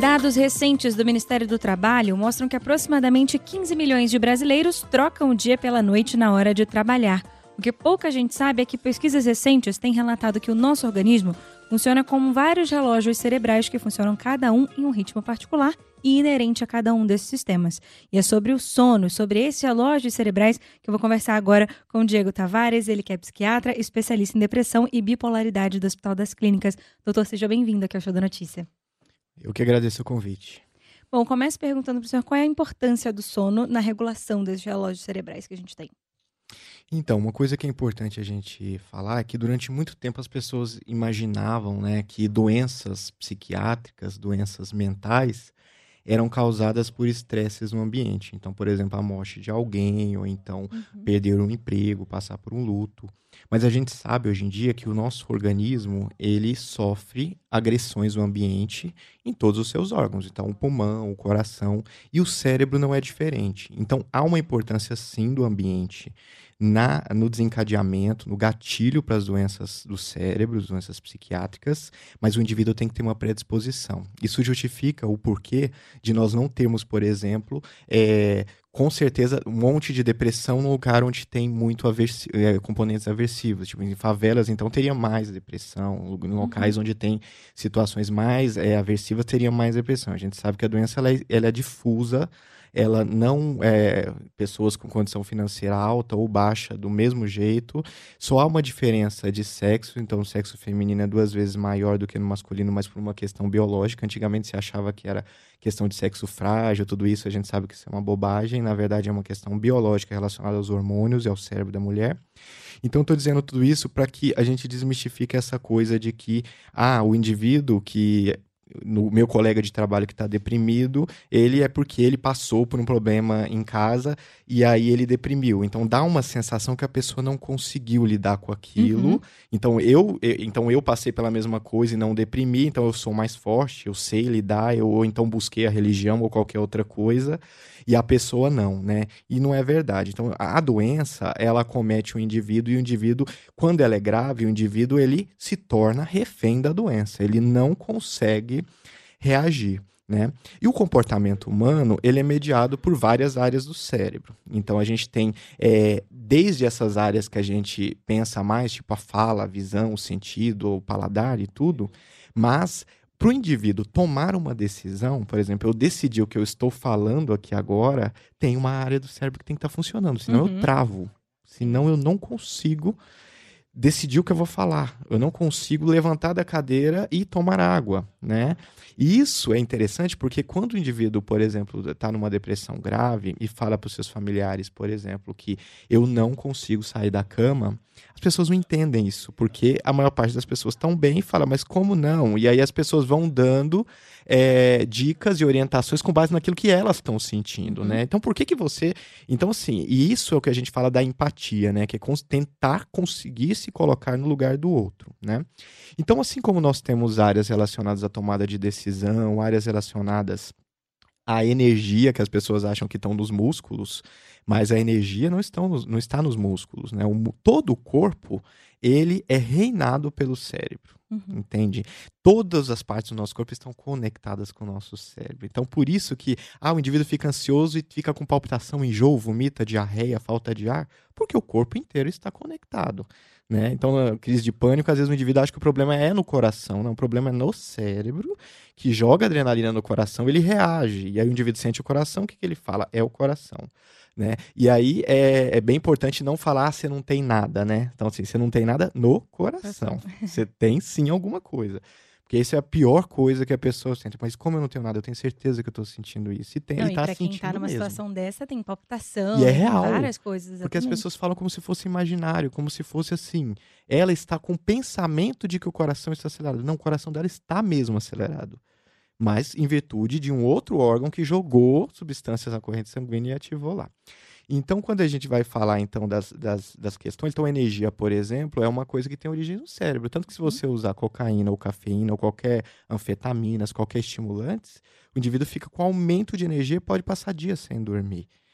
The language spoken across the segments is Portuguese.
Dados recentes do Ministério do Trabalho mostram que aproximadamente 15 milhões de brasileiros trocam o dia pela noite na hora de trabalhar. O que pouca gente sabe é que pesquisas recentes têm relatado que o nosso organismo funciona como vários relógios cerebrais que funcionam cada um em um ritmo particular e inerente a cada um desses sistemas. E é sobre o sono, sobre esses relógios cerebrais, que eu vou conversar agora com o Diego Tavares, ele que é psiquiatra, especialista em depressão e bipolaridade do Hospital das Clínicas. Doutor, seja bem-vindo aqui ao Show da Notícia. Eu que agradeço o convite. Bom, começo perguntando para o senhor qual é a importância do sono na regulação desses relógios cerebrais que a gente tem. Então, uma coisa que é importante a gente falar é que durante muito tempo as pessoas imaginavam, né, que doenças psiquiátricas, doenças mentais, eram causadas por estresses no ambiente. Então, por exemplo, a morte de alguém, ou então perder um emprego, passar por um luto. Mas a gente sabe hoje em dia que o nosso organismo, ele sofre agressões no ambiente em todos os seus órgãos. Então, o pulmão, o coração e o cérebro não é diferente. Então, há uma importância, sim, do ambiente no desencadeamento, no gatilho para as doenças do cérebro, as doenças psiquiátricas, mas o indivíduo tem que ter uma predisposição. Isso justifica o porquê de nós não termos, por exemplo, com certeza, um monte de depressão no lugar onde tem muito componentes aversivos. Tipo, em favelas, então, teria mais depressão. Em locais onde tem situações mais aversivas, teria mais depressão. A gente sabe que a doença ela é difusa, ela não pessoas com condição financeira alta ou baixa do mesmo jeito. Só há uma diferença de sexo, então o sexo feminino é 2 vezes maior do que no masculino, mas por uma questão biológica. Antigamente se achava que era questão de sexo frágil, tudo isso, a gente sabe que isso é uma bobagem. Na verdade é uma questão biológica relacionada aos hormônios e ao cérebro da mulher. Então estou dizendo tudo isso para que a gente desmistifique essa coisa de que o indivíduo que... No meu colega de trabalho que está deprimido, ele é porque ele passou por um problema em casa e aí ele deprimiu. Então dá uma sensação que a pessoa não conseguiu lidar com aquilo. Então eu passei pela mesma coisa e não deprimi, então eu sou mais forte, eu sei lidar, ou então busquei a religião ou qualquer outra coisa, e a pessoa não, né? E não é verdade. Então a doença, ela acomete o indivíduo, e o indivíduo, quando ela é grave, o indivíduo ele se torna refém da doença. Ele não consegue reagir, né? E o comportamento humano, ele é mediado por várias áreas do cérebro. Então a gente tem desde essas áreas que a gente pensa mais, tipo a fala, a visão, o sentido, o paladar e tudo, mas para o indivíduo tomar uma decisão, por exemplo, eu decidi o que eu estou falando aqui agora, tem uma área do cérebro que tem que estar funcionando, senão eu travo, senão eu não consigo decidir o que eu vou falar, eu não consigo levantar da cadeira e tomar água, né? E isso é interessante porque quando o indivíduo, por exemplo, está numa depressão grave e fala para os seus familiares, por exemplo, que eu não consigo sair da cama, as pessoas não entendem isso, porque a maior parte das pessoas estão bem e fala, mas como não? E aí as pessoas vão dando dicas e orientações com base naquilo que elas estão sentindo, né? Então, por que você... Então, assim, e isso é o que a gente fala da empatia, né? Que é tentar conseguir se colocar no lugar do outro, né? Então, assim como nós temos áreas relacionadas à tomada de decisão, áreas relacionadas à energia, que as pessoas acham que estão nos músculos, mas a energia não está nos músculos, né? Todo o corpo, ele é reinado pelo cérebro, entende? Todas as partes do nosso corpo estão conectadas com o nosso cérebro. Então, por isso que o indivíduo fica ansioso e fica com palpitação, enjoo, vomita, diarreia, falta de ar, porque o corpo inteiro está conectado, né? Então, na crise de pânico, às vezes o indivíduo acha que o problema é no coração, não, o problema é no cérebro, que joga adrenalina no coração, ele reage, e aí o indivíduo sente o coração, o que ele fala? É o coração, né? E aí é bem importante não falar você não tem nada, né? Então, assim, você não tem nada no coração, você tem sim alguma coisa. Porque isso é a pior coisa que a pessoa sente. Mas como eu não tenho nada, eu tenho certeza que eu tô sentindo isso. Ele tá sentindo quem tá numa situação dessa, tem palpitação, e é real, tem várias coisas. Exatamente. Porque as pessoas falam como se fosse imaginário, como se fosse assim. Ela está com o pensamento de que o coração está acelerado. Não, o coração dela está mesmo acelerado. Mas em virtude de um outro órgão que jogou substâncias na corrente sanguínea e ativou lá. Então, quando a gente vai falar então das questões, então a energia, por exemplo, é uma coisa que tem origem no cérebro. Tanto que se você usar cocaína ou cafeína ou qualquer anfetaminas, qualquer estimulantes, o indivíduo fica com aumento de energia e pode passar dias sem dormir,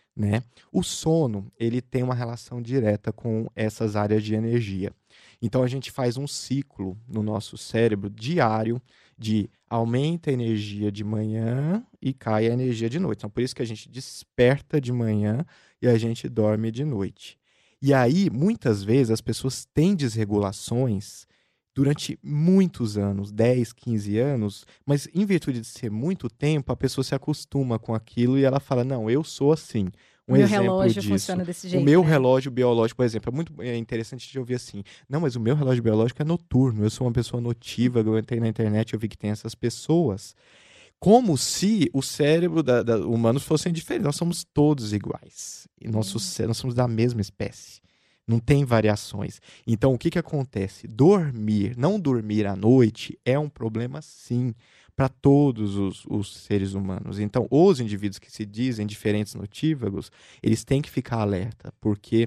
né? O sono, ele tem uma relação direta com essas áreas de energia. Então a gente faz um ciclo no nosso cérebro diário de aumenta a energia de manhã e cai a energia de noite. Então por isso que a gente desperta de manhã e a gente dorme de noite. E aí, muitas vezes, as pessoas têm desregulações durante muitos anos, 10, 15 anos, mas em virtude de ser muito tempo, a pessoa se acostuma com aquilo e ela fala, não, eu sou assim. O Um meu exemplo relógio disso, funciona desse o jeito, meu né? relógio biológico, por exemplo, é muito interessante de ouvir assim, não, mas o meu relógio biológico é noturno, eu sou uma pessoa notiva, eu entrei na internet, eu vi que tem essas pessoas, como se o cérebro humanos fossem diferentes. Nós somos todos iguais. E nós somos da mesma espécie. Não tem variações. Então, o que acontece? Dormir, não dormir à noite é um problema, sim, para todos os seres humanos. Então, os indivíduos que se dizem diferentes notívagos, eles têm que ficar alerta, porque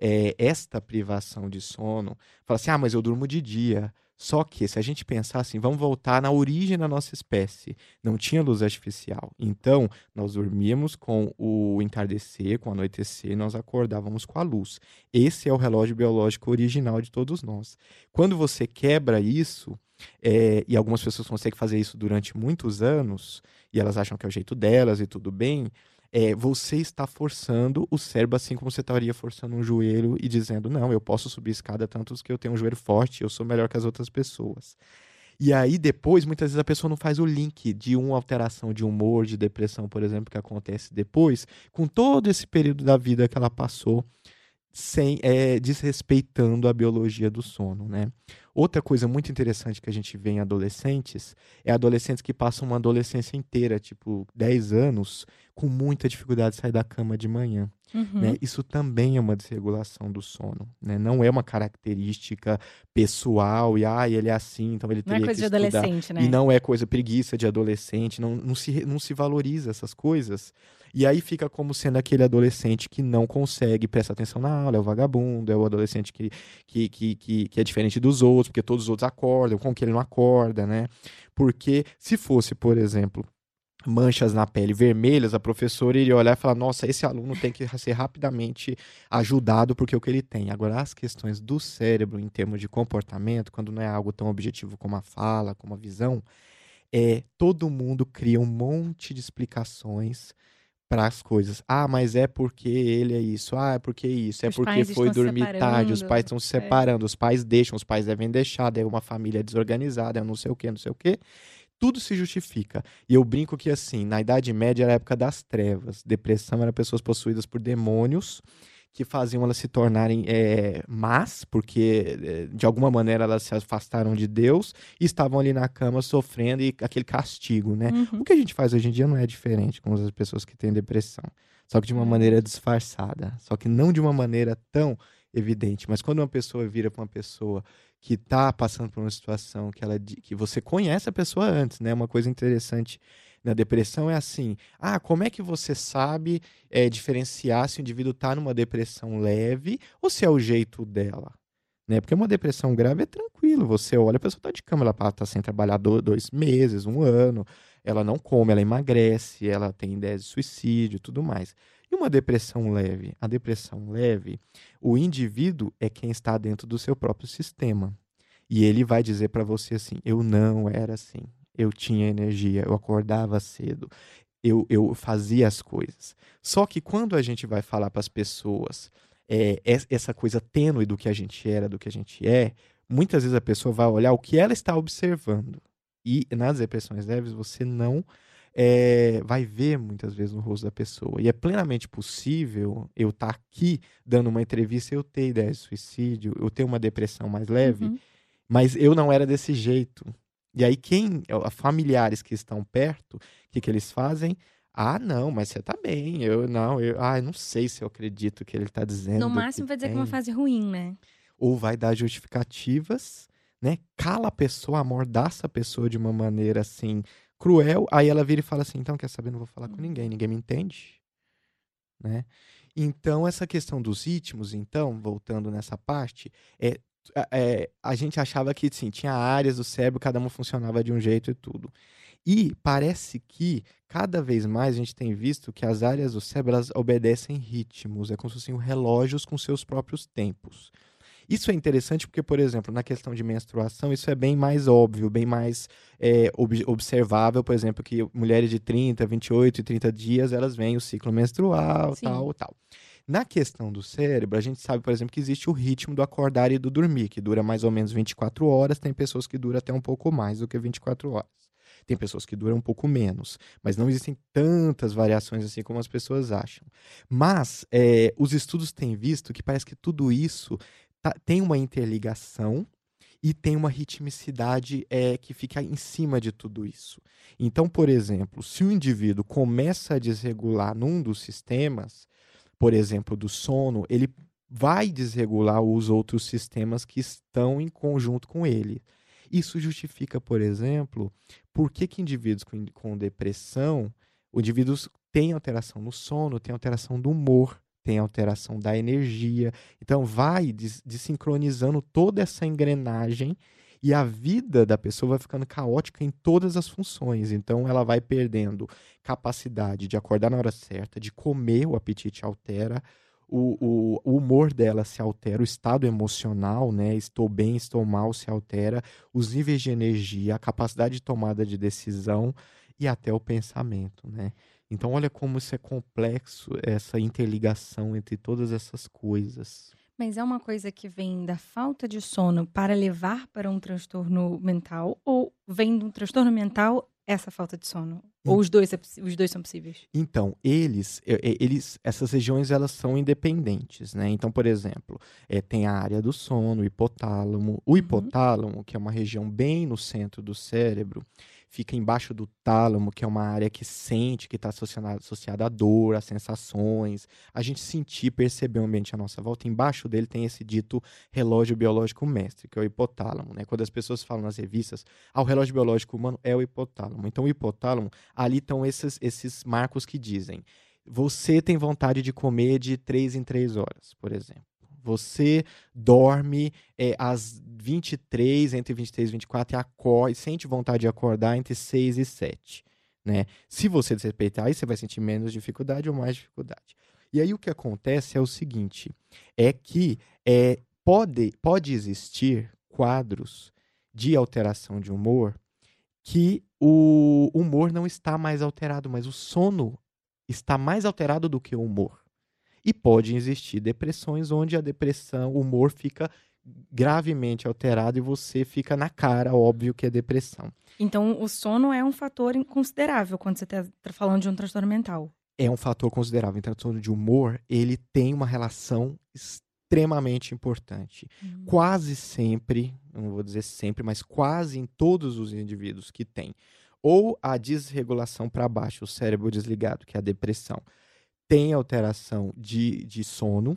esta privação de sono, fala assim, mas eu durmo de dia. Só que, se a gente pensar assim, vamos voltar na origem da nossa espécie. Não tinha luz artificial. Então, nós dormíamos com o entardecer, com o anoitecer, e nós acordávamos com a luz. Esse é o relógio biológico original de todos nós. Quando você quebra isso, e algumas pessoas conseguem fazer isso durante muitos anos, e elas acham que é o jeito delas e tudo bem, você está forçando o cérebro, assim como você estaria forçando um joelho e dizendo, não, eu posso subir escada tanto que eu tenho um joelho forte, eu sou melhor que as outras pessoas. E aí depois, muitas vezes a pessoa não faz o link de uma alteração de humor, de depressão, por exemplo, que acontece depois, com todo esse período da vida que ela passou sem desrespeitando a biologia do sono, né? Outra coisa muito interessante que a gente vê em adolescentes é adolescentes que passam uma adolescência inteira, tipo 10 anos, com muita dificuldade de sair da cama de manhã, né? Uhum. Isso também é uma desregulação do sono, né? Não é uma característica pessoal e ele é assim, então ele Não é teria coisa que de estudar. adolescente, E né? não é coisa preguiça de adolescente, não se valoriza essas coisas. E aí fica como sendo aquele adolescente que não consegue prestar atenção na aula, é o vagabundo, é o adolescente que é diferente dos outros, porque todos os outros acordam, como que ele não acorda, né? Porque se fosse, por exemplo, manchas na pele vermelhas, a professora iria olhar e falar, nossa, esse aluno tem que ser rapidamente ajudado porque é o que ele tem. Agora, as questões do cérebro em termos de comportamento, quando não é algo tão objetivo como a fala, como a visão, todo mundo cria um monte de explicações para as coisas. Mas é porque ele é isso. É porque isso. É Os porque pais foi estão se dormir tarde. Os pais separando. estão se É. separando. Os pais deixam. Os pais devem deixar. Daí uma família desorganizada. É não sei o quê, não sei o quê. Tudo se justifica. E eu brinco que, assim, na Idade Média era a época das trevas. Depressão era pessoas possuídas por demônios que faziam elas se tornarem más, porque de alguma maneira elas se afastaram de Deus e estavam ali na cama sofrendo e aquele castigo, né? O Uhum. que a gente faz hoje em dia não é diferente com as pessoas que têm depressão, só que de uma É. maneira disfarçada, só que não de uma maneira tão evidente. Mas quando uma pessoa vira para uma pessoa que está passando por uma situação que você conhece a pessoa antes, né? Uma coisa interessante na depressão é assim, como é que você sabe diferenciar se o indivíduo está numa depressão leve ou se é o jeito dela? Né? Porque uma depressão grave é tranquilo, você olha, a pessoa está de cama, ela está sem trabalhar 2 meses, 1 ano, ela não come, ela emagrece, ela tem ideias de suicídio e tudo mais. E uma depressão leve? A depressão leve, o indivíduo é quem está dentro do seu próprio sistema. E ele vai dizer para você assim, eu não era assim. Eu tinha energia, eu acordava cedo, eu fazia as coisas. Só que quando a gente vai falar para as pessoas essa coisa tênue do que a gente era, do que a gente é, muitas vezes a pessoa vai olhar o que ela está observando. E nas depressões leves você não vai ver muitas vezes no rosto da pessoa. E é plenamente possível eu estar aqui dando uma entrevista e eu ter ideia de suicídio, eu ter uma depressão mais leve, Uhum. mas eu não era desse jeito. E aí familiares que estão perto, o que eles fazem? Não, mas você tá bem. Eu não sei se eu acredito que ele tá No dizendo que máximo vai dizer que é uma tem. fase ruim, né? Ou vai dar justificativas, né? Cala a pessoa, amordaça a pessoa de uma maneira assim cruel. Aí ela vira e fala assim: então, quer saber? Não vou falar com ninguém, ninguém me entende, né? Então, essa questão dos ritmos, então, voltando nessa parte, a gente achava que sim, tinha áreas do cérebro, cada uma funcionava de um jeito e tudo. E parece que cada vez mais a gente tem visto que as áreas do cérebro elas obedecem ritmos, é como se fossem relógios com seus próprios tempos. Isso é interessante porque, por exemplo, na questão de menstruação, isso é bem mais óbvio, bem mais observável, por exemplo, que mulheres de 30, 28 e 30 dias, elas veem o ciclo menstrual, Sim. tal, tal. Na questão do cérebro, a gente sabe, por exemplo, que existe o ritmo do acordar e do dormir, que dura mais ou menos 24 horas, tem pessoas que duram até um pouco mais do que 24 horas. Tem pessoas que duram um pouco menos, mas não existem tantas variações assim como as pessoas acham. Mas os estudos têm visto que parece que tudo isso tem uma interligação e tem uma ritmicidade que fica em cima de tudo isso. Então, por exemplo, se o indivíduo começa a desregular num dos sistemas, por exemplo, do sono, ele vai desregular os outros sistemas que estão em conjunto com ele. Isso justifica, por exemplo, por que indivíduos com depressão, indivíduos têm alteração no sono, têm alteração do humor, têm alteração da energia. Então, vai desincronizando toda essa engrenagem e a vida da pessoa vai ficando caótica em todas as funções. Então, ela vai perdendo capacidade de acordar na hora certa, de comer, o apetite altera, o humor dela se altera, o estado emocional, né? Estou bem, estou mal, se altera, os níveis de energia, a capacidade de tomada de decisão e até o pensamento, né? Então, olha como isso é complexo, essa interligação entre todas essas coisas. Mas é uma coisa que vem da falta de sono para levar para um transtorno mental ou vem de um transtorno mental essa falta de sono? Ou os dois são possíveis? Então, essas regiões elas são independentes, né? Então, por exemplo, tem a área do sono, o hipotálamo. O hipotálamo, que é uma região bem no centro do cérebro, fica embaixo do tálamo, que é uma área que sente, que está associada à dor, às sensações, a gente sentir, perceber o ambiente à nossa volta. Embaixo dele tem esse dito relógio biológico mestre, que é o hipotálamo, né? Quando as pessoas falam nas revistas, o relógio biológico humano é o hipotálamo. Então, o hipotálamo, ali estão esses marcos que dizem: você tem vontade de comer de 3 em 3 horas, por exemplo. Você dorme às 23, entre 23 e 24 e acorda, e sente vontade de acordar entre 6 e 7. Né? Se você desrespeitar, aí você vai sentir menos dificuldade ou mais dificuldade. E aí o que acontece é o seguinte, é que pode existir quadros de alteração de humor que o humor não está mais alterado, mas o sono está mais alterado do que o humor. E pode existir depressões onde a depressão, o humor fica gravemente alterado e você fica na cara, óbvio que é depressão. Então, o sono é um fator considerável quando você está falando de um transtorno mental. É um fator considerável. Em transtorno de humor, ele tem uma relação extremamente importante. Quase sempre, não vou dizer sempre, mas quase em todos os indivíduos que têm ou a desregulação para baixo, o cérebro desligado, que é a depressão, tem alteração de sono,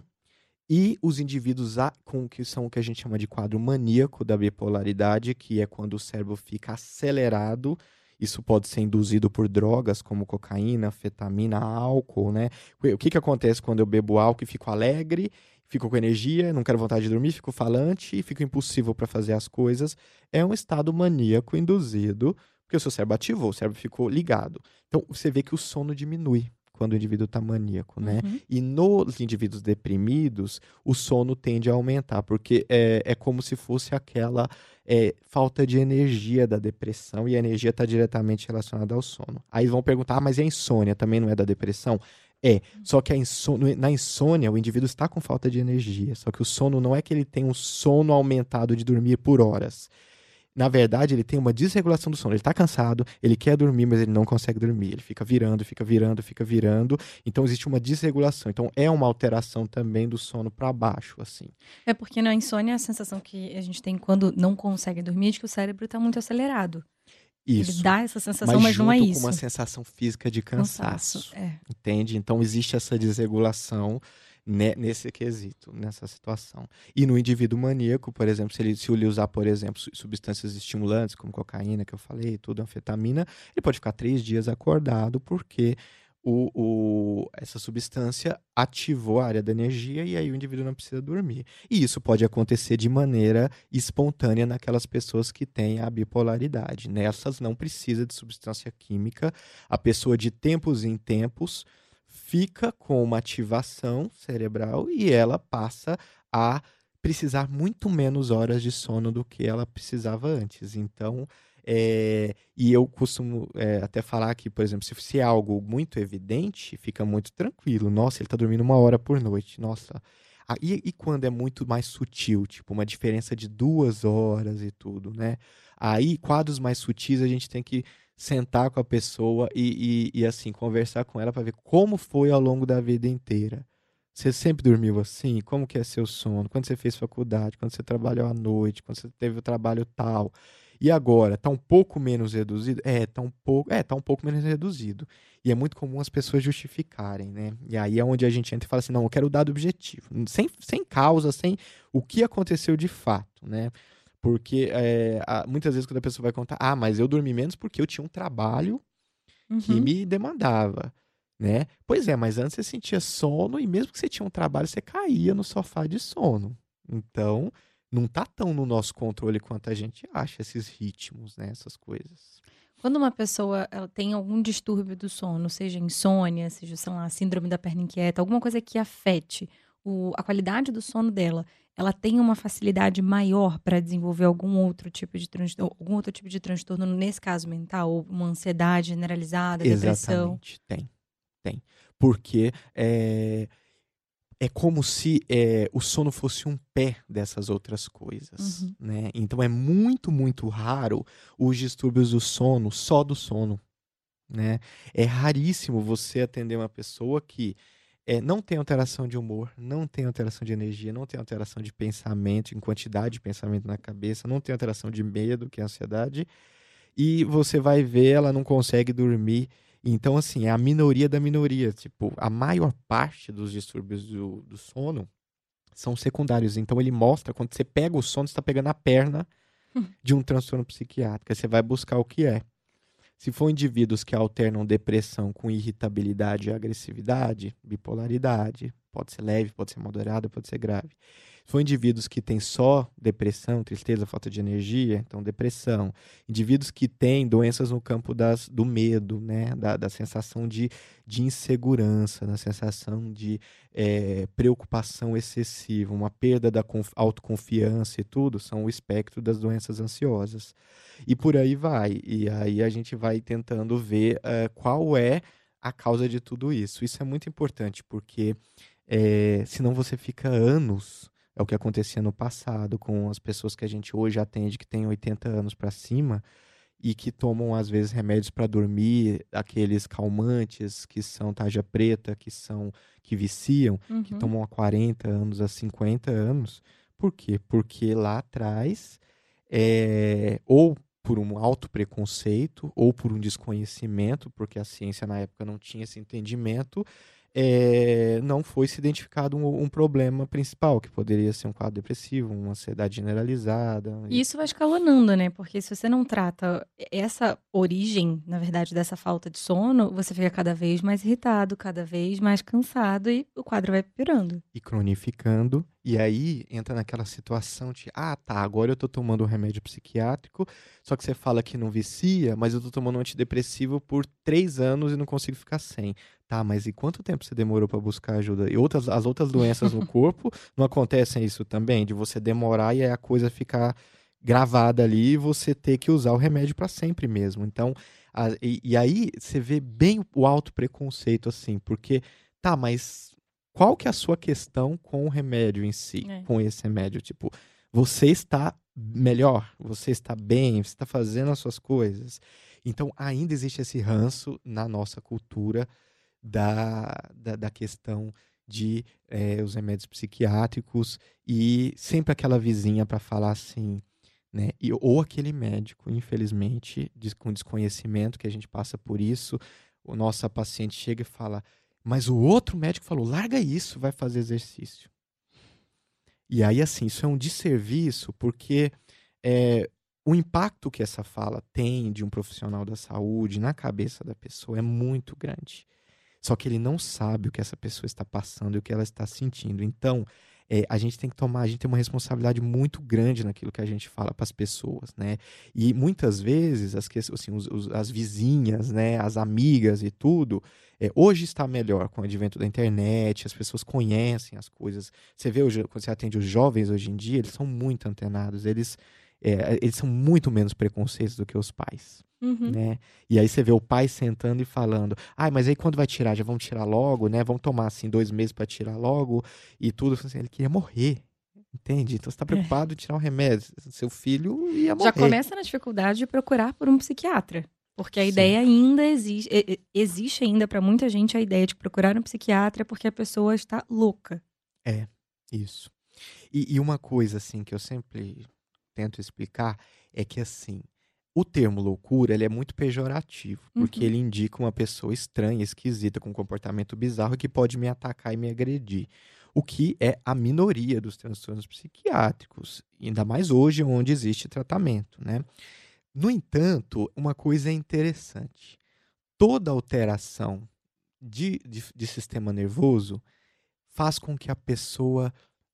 e os indivíduos que são o que a gente chama de quadro maníaco da bipolaridade, que é quando o cérebro fica acelerado. Isso pode ser induzido por drogas como cocaína, anfetamina, álcool, né? O que acontece quando eu bebo álcool e fico alegre, fico com energia, não quero vontade de dormir, fico falante e fico impulsivo para fazer as coisas? É um estado maníaco induzido, porque o seu cérebro ativou, o cérebro ficou ligado. Então, você vê que o sono diminui quando o indivíduo está maníaco, né? E nos indivíduos deprimidos, o sono tende a aumentar, porque é como se fosse aquela falta de energia da depressão, e a energia está diretamente relacionada ao sono. Aí vão perguntar, mas e a insônia também não é da depressão? Só que na insônia o indivíduo está com falta de energia, só que o sono não é que ele tem um sono aumentado de dormir por horas. Na verdade, ele tem uma desregulação do sono. Ele está cansado, ele quer dormir, mas ele não consegue dormir. Ele fica virando, fica virando, fica virando. Então, existe uma desregulação. Então, é uma alteração também do sono para baixo, assim. É porque na insônia, a sensação que a gente tem quando não consegue dormir é de que o cérebro está muito acelerado. Isso. Ele dá essa sensação, mas não é isso. Com uma sensação física de cansaço. É. Entende? Então, existe essa desregulação nesse quesito, nessa situação. E no indivíduo maníaco, por exemplo, se ele usar, por exemplo, substâncias estimulantes, como cocaína, que eu falei, tudo, anfetamina, ele pode ficar 3 dias acordado, porque essa substância ativou a área da energia e aí o indivíduo não precisa dormir. E isso pode acontecer de maneira espontânea naquelas pessoas que têm a bipolaridade. Nessas não precisa de substância química. A pessoa de tempos em tempos fica com uma ativação cerebral e ela passa a precisar muito menos horas de sono do que ela precisava antes. Então, e eu costumo até falar que, por exemplo, se é algo muito evidente, fica muito tranquilo. Nossa, ele está dormindo 1 hora por noite. Nossa. E quando é muito mais sutil, tipo uma diferença de 2 horas e tudo, né? Aí, quadros mais sutis, a gente tem que sentar com a pessoa e assim, conversar com ela para ver como foi ao longo da vida inteira. Você sempre dormiu assim? Como que é seu sono? Quando você fez faculdade? Quando você trabalhou à noite? Quando você teve o trabalho tal? E agora, tá um pouco menos reduzido? Tá um pouco menos reduzido. E é muito comum as pessoas justificarem, né? E aí é onde a gente entra e fala assim, não, eu quero o dado objetivo. Sem causa, sem o que aconteceu de fato, né? Porque muitas vezes quando a pessoa vai contar, mas eu dormi menos porque eu tinha um trabalho que Uhum. me demandava, né? Pois é, mas antes você sentia sono e mesmo que você tinha um trabalho, você caía no sofá de sono. Então, não tá tão no nosso controle quanto a gente acha esses ritmos, né? Essas coisas. Quando uma pessoa ela tem algum distúrbio do sono, seja insônia, seja, sei lá, síndrome da perna inquieta, alguma coisa que afete a qualidade do sono dela, ela tem uma facilidade maior para desenvolver algum outro tipo de transtorno, nesse caso mental, ou uma ansiedade generalizada, depressão. Exatamente, tem. Porque é como se o sono fosse um pé dessas outras coisas, Uhum. né? Então é muito, muito raro os distúrbios do sono, só do sono, né? É raríssimo você atender uma pessoa que não tem alteração de humor, não tem alteração de energia, não tem alteração de pensamento, em quantidade de pensamento na cabeça, não tem alteração de medo, que é a ansiedade, e você vai ver, ela não consegue dormir. Então, assim, é a minoria da minoria. Tipo, a maior parte dos distúrbios do sono são secundários. Então, ele mostra, quando você pega o sono, você está pegando a perna de um transtorno psiquiátrico. Aí você vai buscar o que é. Se for indivíduos que alternam depressão com irritabilidade e agressividade, bipolaridade, pode ser leve, pode ser moderada, pode ser grave. Se for indivíduos que têm só depressão, tristeza, falta de energia, então depressão. Indivíduos que têm doenças no campo do medo, né? da sensação de insegurança, da sensação de preocupação excessiva, uma perda da autoconfiança e tudo, são o espectro das doenças ansiosas. E por aí vai. E aí a gente vai tentando ver qual é a causa de tudo isso. Isso é muito importante, porque senão você fica anos. É o que acontecia no passado com as pessoas que a gente hoje atende, que têm 80 anos para cima e que tomam, às vezes, remédios para dormir, aqueles calmantes que são tarja preta, que viciam, que Uhum. tomam há 40 anos, há 50 anos. Por quê? Porque lá atrás, ou por um alto preconceito, ou por um desconhecimento, porque a ciência na época não tinha esse entendimento, não foi se identificado um problema principal, que poderia ser um quadro depressivo, uma ansiedade generalizada. E isso vai escalonando, né, porque se você não trata essa origem, na verdade, dessa falta de sono, você fica cada vez mais irritado, cada vez mais cansado e o quadro vai piorando. E cronificando, e aí entra naquela situação de, tá, agora eu tô tomando um remédio psiquiátrico, só que você fala que não vicia, mas eu tô tomando um antidepressivo por 3 anos e não consigo ficar sem. Tá, mas e quanto tempo você demorou para buscar ajuda? E as outras doenças no corpo, não acontecem isso também? De você demorar e aí a coisa ficar gravada ali e você ter que usar o remédio para sempre mesmo. Então, e aí você vê bem o alto preconceito, assim, porque, tá, mas qual que é a sua questão com o remédio em si, É. com esse remédio? Tipo, você está melhor, você está bem, você está fazendo as suas coisas. Então, ainda existe esse ranço na nossa cultura da questão de os remédios psiquiátricos e sempre aquela vizinha para falar assim, né? Ou aquele médico, infelizmente, com desconhecimento que a gente passa por isso, o nosso paciente chega e fala, mas o outro médico falou, larga isso, vai fazer exercício. E aí, assim, isso é um desserviço, porque o impacto que essa fala tem de um profissional da saúde na cabeça da pessoa é muito grande. Só que ele não sabe o que essa pessoa está passando e o que ela está sentindo. Então, a gente tem que a gente tem uma responsabilidade muito grande naquilo que a gente fala para as pessoas, né? E muitas vezes assim, as vizinhas, né, as amigas e tudo, hoje está melhor com o advento da internet, as pessoas conhecem as coisas. Você vê hoje, quando você atende os jovens hoje em dia, eles são muito antenados, eles são muito menos preconceitos do que os pais. Uhum. Né? E aí você vê o pai sentando e falando, mas aí quando vai tirar? Já vamos tirar logo, né? Vamos tomar assim 2 meses para tirar logo e tudo. Assim, ele queria morrer, entende? Então você está É. preocupado em tirar um remédio. Seu filho ia Já morrer. começa na dificuldade de procurar por um psiquiatra. Porque a Sim. ideia ainda existe. Existe ainda para muita gente a ideia de procurar um psiquiatra porque a pessoa está louca. Isso. E uma coisa assim que eu sempre tento explicar é que assim, o termo loucura ele é muito pejorativo, porque Uhum. ele indica uma pessoa estranha, esquisita, com um comportamento bizarro que pode me atacar e me agredir. O que é a minoria dos transtornos psiquiátricos, ainda mais hoje onde existe tratamento, né? No entanto, uma coisa é interessante. Toda alteração de sistema nervoso faz com que a pessoa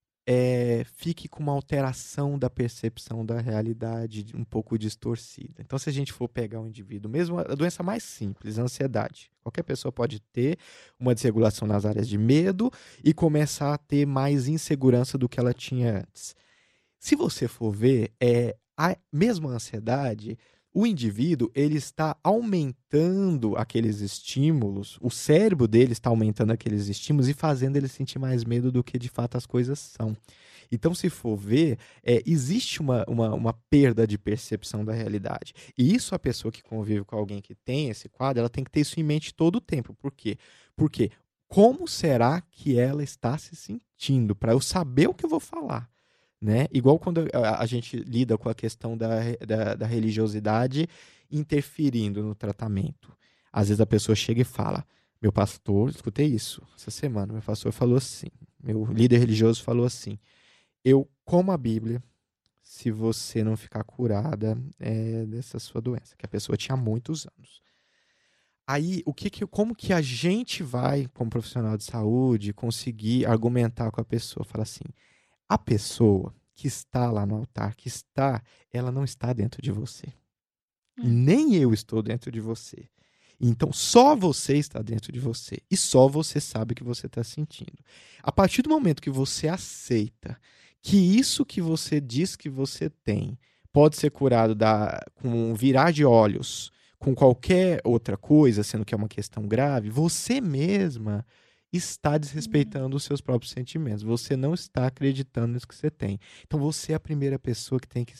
fique com uma alteração da percepção da realidade um pouco distorcida. Então, se a gente for pegar um indivíduo, mesmo a doença mais simples, a ansiedade, qualquer pessoa pode ter uma desregulação nas áreas de medo e começar a ter mais insegurança do que ela tinha antes. Se você for ver, mesmo a ansiedade, o indivíduo ele está aumentando aqueles estímulos, o cérebro dele está aumentando aqueles estímulos e fazendo ele sentir mais medo do que de fato as coisas são. Então, se for ver, existe uma perda de percepção da realidade. E isso a pessoa que convive com alguém que tem esse quadro, ela tem que ter isso em mente todo o tempo. Por quê? Porque como será que ela está se sentindo? Para eu saber o que eu vou falar. Né? Igual quando a gente lida com a questão da religiosidade interferindo no tratamento. Às vezes a pessoa chega e fala, meu pastor, escutei isso essa semana, meu pastor falou assim, meu líder religioso falou assim, eu como a Bíblia se você não ficar curada dessa sua doença, que a pessoa tinha muitos anos. Aí, como que a gente vai, como profissional de saúde, conseguir argumentar com a pessoa? Fala assim, a pessoa que está lá no altar, ela não está dentro de você. Nem eu estou dentro de você. Então, só você está dentro de você. E só você sabe o que você está sentindo. A partir do momento que você aceita que isso que você diz que você tem pode ser curado com um virar de olhos, com qualquer outra coisa, sendo que é uma questão grave, você mesma está desrespeitando os seus próprios sentimentos. Você não está acreditando nisso que você tem. Então, você é a primeira pessoa que tem que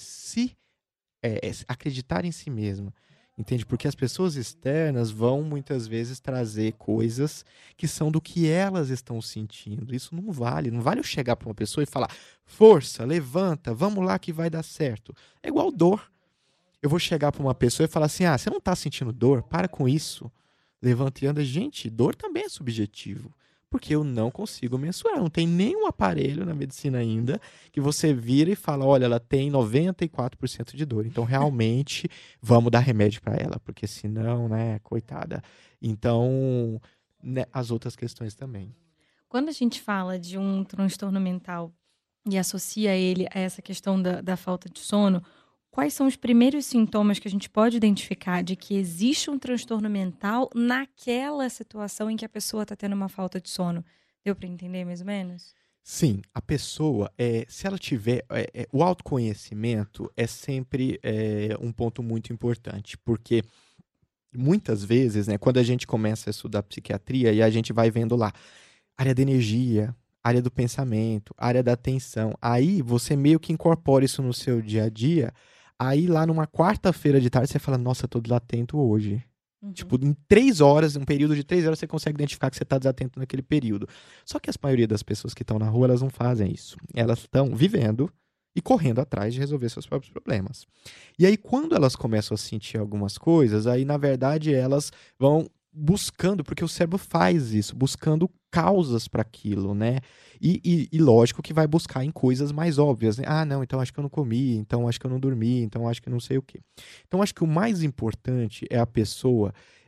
acreditar em si mesma. Entende? Porque as pessoas externas vão muitas vezes trazer coisas que são do que elas estão sentindo. Isso não vale. Não vale eu chegar para uma pessoa e falar, força, levanta, vamos lá que vai dar certo. É igual dor. Eu vou chegar para uma pessoa e falar assim, você não está sentindo dor? Para com isso. Levanta e anda. Gente, dor também é subjetivo. Porque eu não consigo mensurar. Não tem nenhum aparelho na medicina ainda que você vira e fala, olha, ela tem 94% de dor. Então, realmente, vamos dar remédio para ela. Porque senão, né, coitada. Então, né, as outras questões também. Quando a gente fala de um transtorno mental e associa ele a essa questão da falta de sono, quais são os primeiros sintomas que a gente pode identificar de que existe um transtorno mental naquela situação em que a pessoa está tendo uma falta de sono? Deu para entender mais ou menos? Sim, a pessoa, se ela tiver. O autoconhecimento é sempre um ponto muito importante, porque muitas vezes, né, quando a gente começa a estudar psiquiatria e a gente vai vendo lá, área da energia, área do pensamento, área da atenção, aí você meio que incorpora isso no seu dia a dia. Aí lá numa quarta-feira de tarde você fala, nossa, eu tô desatento hoje. Tipo, em 3 horas, um período de 3 horas, você consegue identificar que você tá desatento naquele período. Só que a maioria das pessoas que estão na rua, elas não fazem isso. Elas estão vivendo e correndo atrás de resolver seus próprios problemas. E aí, quando elas começam a sentir algumas coisas, aí, na verdade, elas vão buscando, porque o cérebro faz isso, buscando causas para aquilo, né? E lógico que vai buscar em coisas mais óbvias, né? Não, então acho que eu não comi, então acho que eu não dormi, então acho que não sei o quê. Então acho que o mais importante é a pessoa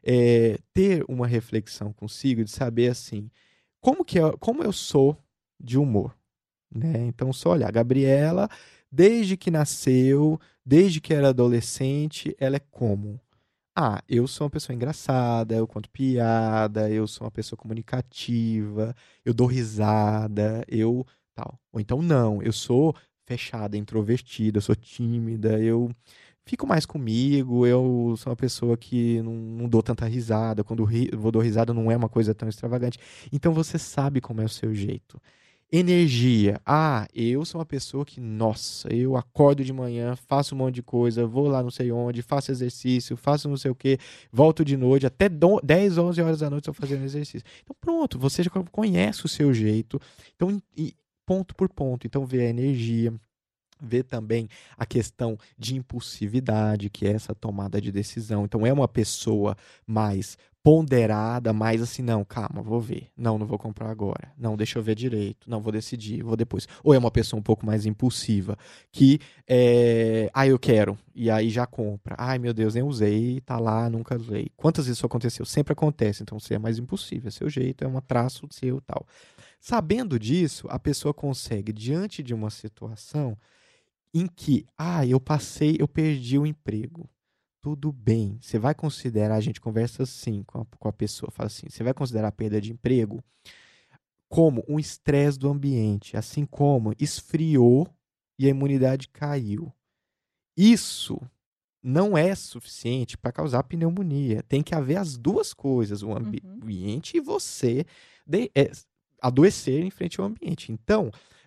ter uma reflexão consigo de saber assim, como eu sou de humor, né? Então, só olhar, a Gabriela, desde que nasceu, desde que era adolescente, ela é como? Eu sou uma pessoa engraçada, eu conto piada, eu sou uma pessoa comunicativa, eu dou risada, eu tal. Ou então não, eu sou fechada, introvertida, eu sou tímida, eu fico mais comigo, eu sou uma pessoa que não dou tanta risada, quando vou dou risada não é uma coisa tão extravagante. Então você sabe como é o seu jeito. Energia. Eu sou uma pessoa que, nossa, eu acordo de manhã, faço um monte de coisa, vou lá não sei onde, faço exercício, faço não sei o quê, volto de noite, até 10, 11 horas da noite eu estou fazendo exercício. Então pronto, você já conhece o seu jeito. Então, ponto por ponto. Então vê a energia, vê também a questão de impulsividade, que é essa tomada de decisão. Então é uma pessoa mais ponderada, mais assim, não, calma, vou ver. Não vou comprar agora. Não, deixa eu ver direito. Não, vou decidir, vou depois. Ou é uma pessoa um pouco mais impulsiva, que eu quero, e aí já compra. Ai, meu Deus, nem usei, tá lá, nunca usei. Quantas vezes isso aconteceu? Sempre acontece, então você é mais impulsivo, é seu jeito, é um traço seu, tal. Sabendo disso, a pessoa consegue, diante de uma situação em que, eu perdi o emprego. Tudo bem. Você vai considerar, a gente conversa assim com a pessoa, fala assim, você vai considerar a perda de emprego como um estresse do ambiente, assim como esfriou e a imunidade caiu. Isso não é suficiente para causar pneumonia. Tem que haver as duas coisas, o ambiente e você adoecer em frente ao ambiente. Então,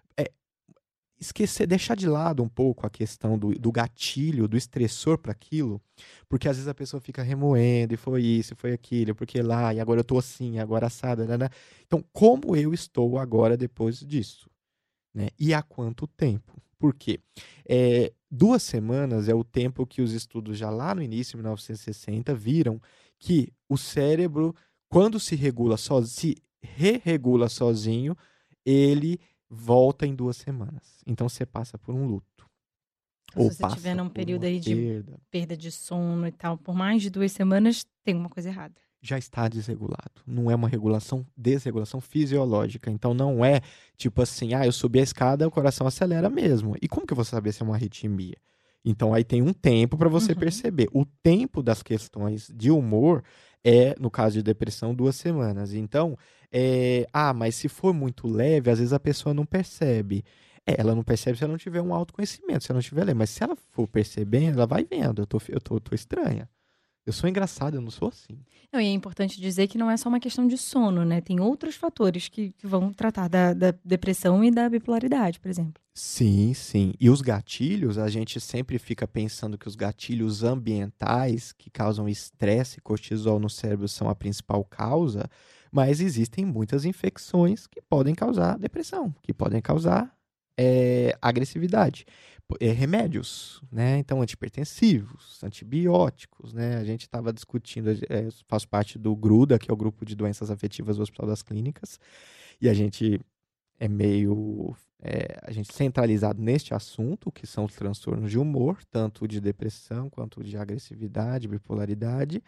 deixar de lado um pouco a questão do gatilho, do estressor para aquilo, porque às vezes a pessoa fica remoendo, e foi isso, e foi aquilo, porque lá, e agora eu tô assim, agora assada, né? Então, como eu estou agora depois disso? Né? E há quanto tempo? Por quê? 2 semanas é o tempo que os estudos já lá no início, em 1960, viram que o cérebro, quando se re-regula sozinho, ele volta em 2 semanas. Então você passa por um luto. Se você estiver num período aí de perda de sono e tal, por mais de 2 semanas, tem uma coisa errada. Já está desregulado. Não é uma desregulação fisiológica. Então não é tipo assim, eu subi a escada, o coração acelera mesmo. E como que eu vou saber se é uma arritmia? Então aí tem um tempo para você perceber. O tempo das questões de humor no caso de depressão, 2 semanas. Então, mas se for muito leve, às vezes a pessoa não percebe. Ela não percebe se ela não tiver um autoconhecimento, se ela não tiver leve. Mas se ela for percebendo, ela vai vendo. Eu tô estranha. Eu sou engraçado, eu não sou assim. Não, e é importante dizer que não é só uma questão de sono, né? Tem outros fatores que vão tratar da depressão e da bipolaridade, por exemplo. Sim, sim. E os gatilhos, a gente sempre fica pensando que os gatilhos ambientais que causam estresse e cortisol no cérebro são a principal causa, mas existem muitas infecções que podem causar depressão, que podem causar agressividade. Remédios, né? Então, antihipertensivos, antibióticos, né? A gente estava discutindo, faço parte do GRUDA, que é o Grupo de Doenças Afetivas do Hospital das Clínicas, e a gente é a gente centralizado neste assunto, que são os transtornos de humor, tanto de depressão quanto de agressividade, bipolaridade.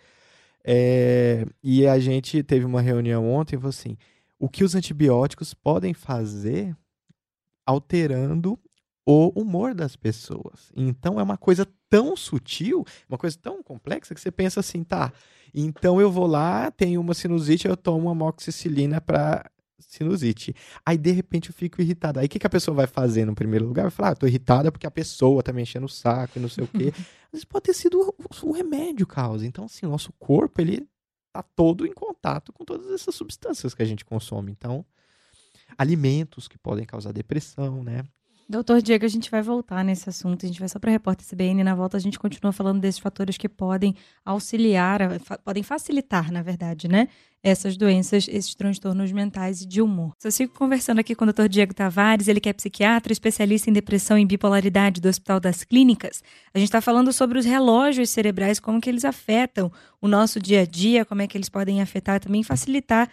E a gente teve uma reunião ontem e falou assim, o que os antibióticos podem fazer alterando o humor das pessoas. Então é uma coisa tão sutil, uma coisa tão complexa que você pensa assim, então eu vou lá, tenho uma sinusite, eu tomo uma amoxicilina para sinusite. Aí de repente eu fico irritado. Aí o que a pessoa vai fazer no primeiro lugar? Vai falar, tô irritada porque a pessoa tá me enchendo o saco e não sei o quê. Às vezes pode ter sido o remédio causa. Então assim, o nosso corpo, ele tá todo em contato com todas essas substâncias que a gente consome. Então, alimentos que podem causar depressão, né? Doutor Diego, a gente vai voltar nesse assunto, a gente vai só para a Repórter CBN, na volta a gente continua falando desses fatores que podem auxiliar, podem facilitar, na verdade, né? Essas doenças, esses transtornos mentais e de humor. Eu sigo conversando aqui com o Dr. Diego Tavares, ele que é psiquiatra, especialista em depressão e bipolaridade do Hospital das Clínicas. A gente está falando sobre os relógios cerebrais, como que eles afetam o nosso dia a dia, como é que eles podem afetar também, facilitar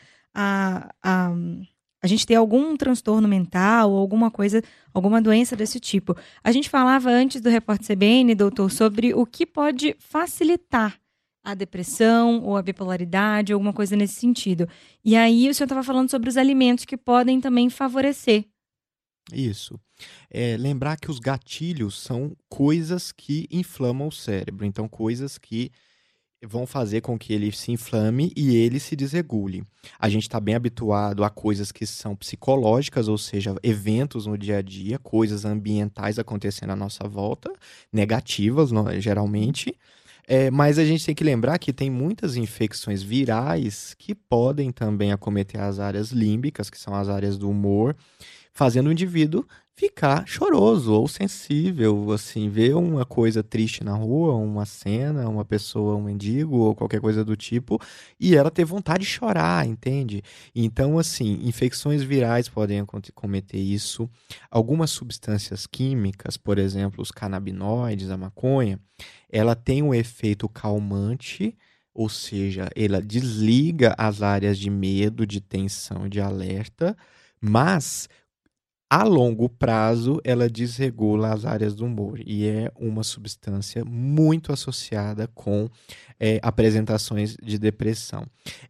a gente ter algum transtorno mental ou alguma coisa, alguma doença desse tipo. A gente falava antes do Repórter CBN, doutor, sobre o que pode facilitar a depressão ou a bipolaridade, alguma coisa nesse sentido. E aí o senhor estava falando sobre os alimentos que podem também favorecer. Isso. Lembrar que os gatilhos são coisas que inflamam o cérebro, então coisas que vão fazer com que ele se inflame e ele se desregule. A gente está bem habituado a coisas que são psicológicas, ou seja, eventos no dia a dia, coisas ambientais acontecendo à nossa volta, negativas, geralmente. Mas a gente tem que lembrar que tem muitas infecções virais que podem também acometer as áreas límbicas, que são as áreas do humor, fazendo o indivíduo ficar choroso ou sensível, assim, ver uma coisa triste na rua, uma cena, uma pessoa, um mendigo ou qualquer coisa do tipo, e ela ter vontade de chorar, entende? Então, assim, infecções virais podem cometer isso. Algumas substâncias químicas, por exemplo, os canabinoides, a maconha, ela tem um efeito calmante, ou seja, ela desliga as áreas de medo, de tensão, de alerta, mas a longo prazo, ela desregula as áreas do humor e é uma substância muito associada com apresentações de depressão.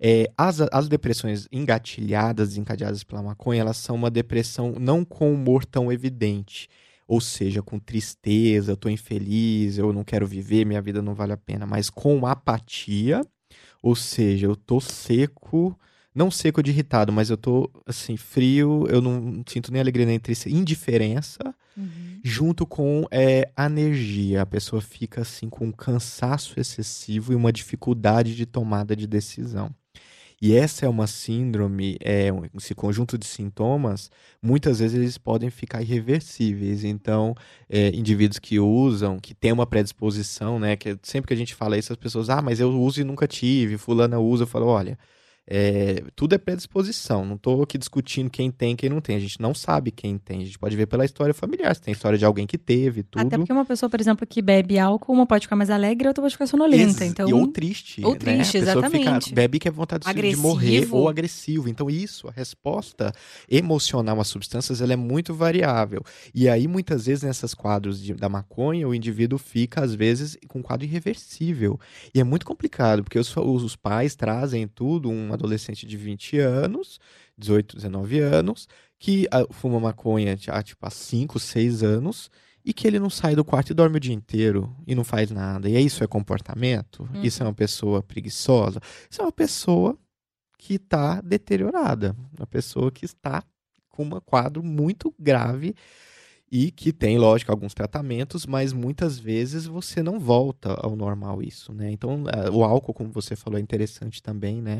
As depressões engatilhadas, desencadeadas pela maconha, elas são uma depressão não com humor tão evidente, ou seja, com tristeza, eu estou infeliz, eu não quero viver, minha vida não vale a pena, mas com apatia, ou seja, eu estou seco. Não seco de irritado, mas eu tô, assim, frio, eu não sinto nem alegria nem tristeza, indiferença, junto com a energia. A pessoa fica, assim, com um cansaço excessivo e uma dificuldade de tomada de decisão. E essa é uma síndrome, esse conjunto de sintomas, muitas vezes eles podem ficar irreversíveis. Então, indivíduos que usam, que têm uma predisposição, né, que sempre que a gente fala isso, as pessoas, mas eu uso e nunca tive, fulana usa, eu falo, olha... tudo é predisposição, não estou aqui discutindo quem tem e quem não tem, a gente não sabe quem tem, a gente pode ver pela história familiar, se tem história de alguém que teve, tudo. Até porque uma pessoa, por exemplo, que bebe álcool, uma pode ficar mais alegre, a outra pode ficar sonolenta, então... Ou triste, ou né? triste, A pessoa exatamente. bebe que é vontade de morrer, ou agressivo, então isso, a resposta emocional às substâncias, ela é muito variável, e aí muitas vezes nesses quadros da maconha, o indivíduo fica às vezes com um quadro irreversível, e é muito complicado, porque os pais trazem tudo, um adolescente de 20 anos, 18, 19 anos, que fuma maconha há 5, 6 anos e que ele não sai do quarto e dorme o dia inteiro e não faz nada. E isso é comportamento? Isso é uma pessoa preguiçosa? Isso é uma pessoa que está deteriorada, uma pessoa que está com um quadro muito grave e que tem, lógico, alguns tratamentos, mas muitas vezes você não volta ao normal isso, né? Então, o álcool, como você falou, é interessante também, né?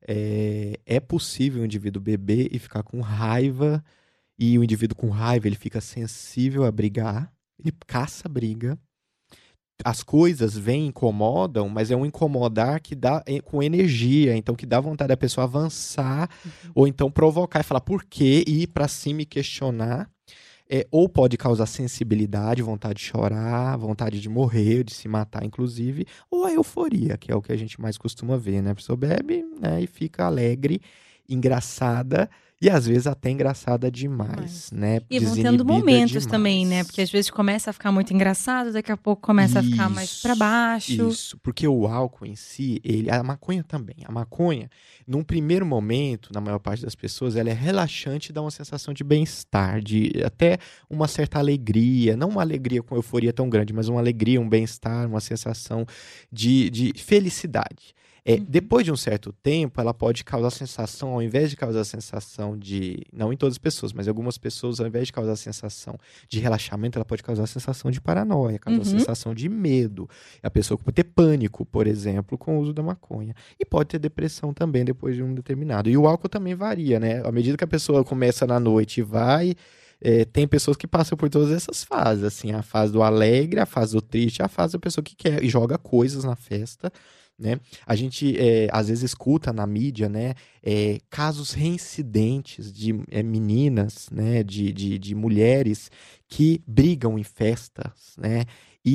É possível o indivíduo beber e ficar com raiva, e o indivíduo com raiva, ele fica sensível a brigar, ele caça briga, as coisas vêm, incomodam, mas é um incomodar que dá com energia, então que dá vontade da pessoa avançar, ou então provocar e falar por quê, e ir para cima e questionar. Ou pode causar sensibilidade, vontade de chorar, vontade de morrer, de se matar, inclusive, ou a euforia, que é o que a gente mais costuma ver, né? A pessoa bebe, né, e fica alegre, engraçada, e às vezes até engraçada demais, né? E vão tendo momentos também, né? Porque às vezes começa a ficar muito engraçado, daqui a pouco começa a ficar mais para baixo. Isso, porque o álcool em si, a maconha também. A maconha, num primeiro momento, na maior parte das pessoas, ela é relaxante e dá uma sensação de bem-estar, de até uma certa alegria, não uma alegria com euforia tão grande, mas uma alegria, um bem-estar, uma sensação de felicidade. Depois de um certo tempo, ela pode causar sensação, ao invés de causar sensação de, não em todas as pessoas, mas em algumas pessoas, ao invés de causar sensação de relaxamento, ela pode causar sensação de paranoia, causar sensação de medo. A pessoa pode ter pânico, por exemplo, com o uso da maconha. E pode ter depressão também depois de um determinado. E o álcool também varia, né? À medida que a pessoa começa na noite e vai... tem pessoas que passam por todas essas fases, assim, a fase do alegre, a fase do triste, a fase da pessoa que quer e joga coisas na festa, né? A gente às vezes escuta na mídia, né, casos reincidentes de meninas, né, de mulheres que brigam em festas, né?